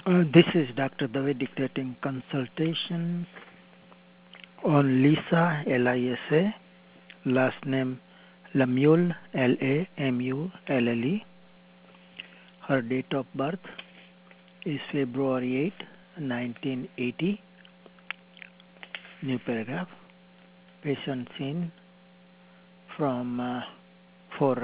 This is Dr. Dave dictating consultation on Lisa, Lisa, last name Lamule, Lamulle. Her date of birth is February 8, 1980. New paragraph. Patient seen from for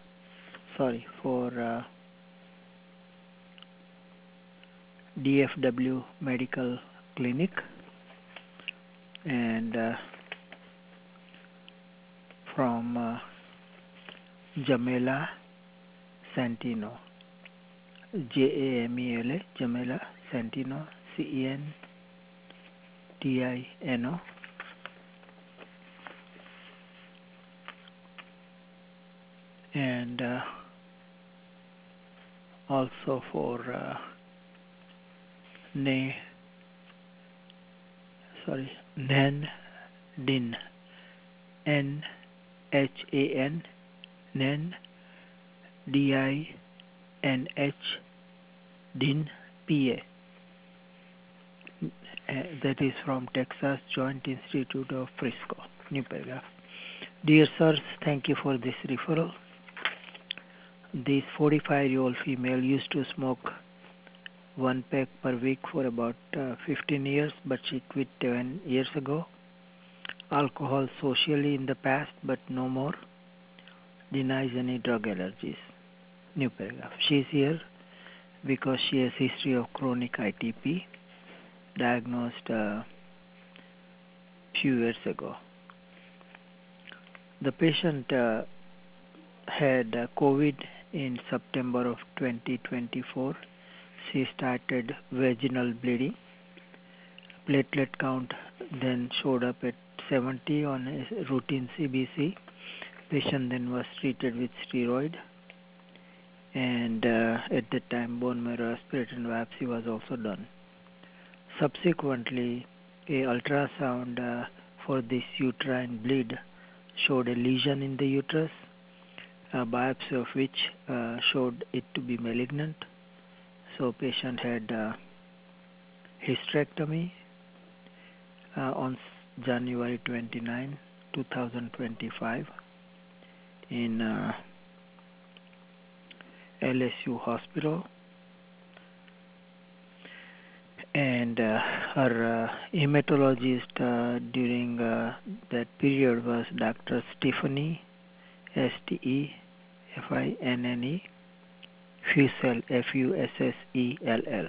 DFW Medical Clinic and from Jamela Santino, Jamela, Jamela Santino, Centino, and also for Nan Din, NHAN, Nan DINH, Din, PA. That is from Texas Joint Institute of Frisco. New paragraph. Dear sirs, thank you for this referral. This 45-year-old female used to smoke one pack per week for about 15 years, but she quit 10 years ago. Alcohol socially in the past, but no more. Denies any drug allergies. New paragraph. She is here because she has history of chronic ITP, diagnosed few years ago. The patient had COVID in September of 2024. She started vaginal bleeding. Platelet count then showed up at 70 on a routine CBC. Patient then was treated with steroid, and at that time bone marrow aspirated biopsy was also done. Subsequently, a ultrasound for this uterine bleed showed a lesion in the uterus, a biopsy of which showed it to be malignant. So patient had hysterectomy on January 29, 2025 in LSU Hospital, and her hematologist during that period was Dr. Stephanie, Stephinne, Fussell, Fussell.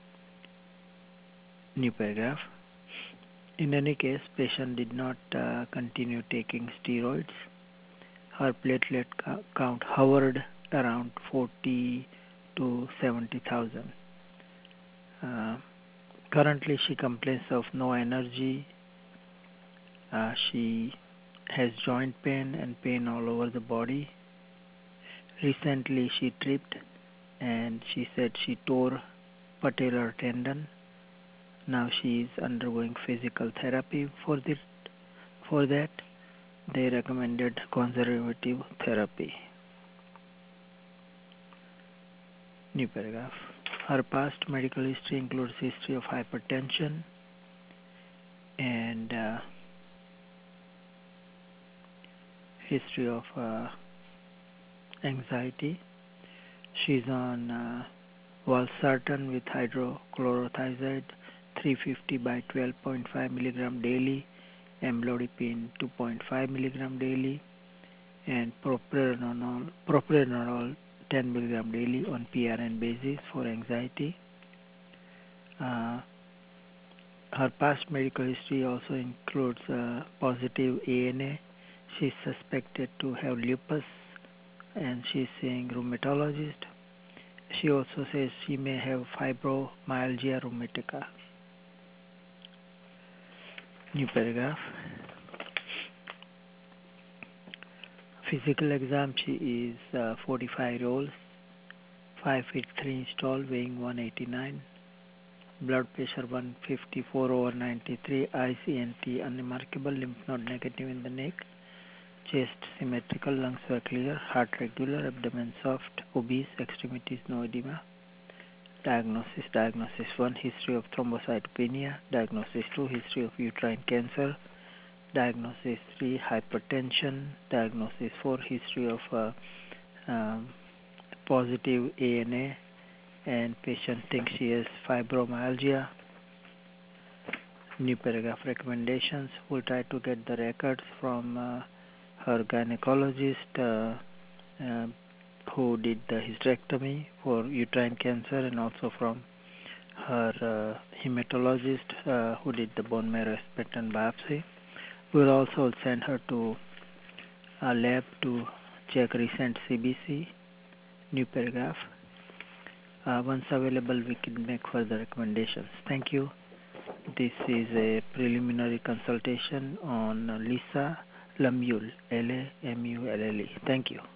New paragraph. In any case, patient did not continue taking steroids. Her platelet count hovered around 40 to 70,000. Currently, she complains of no energy. She has joint pain and pain all over the body. Recently, she tripped and she said she tore patellar tendon. Now she is undergoing physical therapy for that. They recommended conservative therapy. New paragraph. Her past medical history includes history of hypertension and history of anxiety. She's on valsartan with hydrochlorothiazide 350 by 12.5 milligram daily, amlodipine 2.5 milligram daily, and propranolol 10 milligram daily on PRN basis for anxiety. Her past medical history also includes positive ANA. She's suspected to have lupus, and she's seeing rheumatologist. She also says she may have fibromyalgia rheumatica. New paragraph. Physical exam. She is 45-year-old, 5 feet 3 inch tall, weighing 189. Blood pressure 154 over 93. ICNT unremarkable. Lymph node negative in the neck. Chest symmetrical. Lungs were clear. Heart regular. Abdomen soft. Obese. Extremities no edema. Diagnosis 1, history of thrombocytopenia. Diagnosis 2, history of uterine cancer. Diagnosis 3, hypertension. Diagnosis 4, history of positive ANA, and patient thinks she has fibromyalgia. New paragraph recommendations. We'll try to get the records from her gynecologist who did the hysterectomy for uterine cancer, and also from her hematologist who did the bone marrow expectant biopsy. We'll also send her to a lab to check recent CBC. New paragraph. Once available, we can make further recommendations. Thank you. This is a preliminary consultation on Lisa Lamulle, Lamulle. Thank you.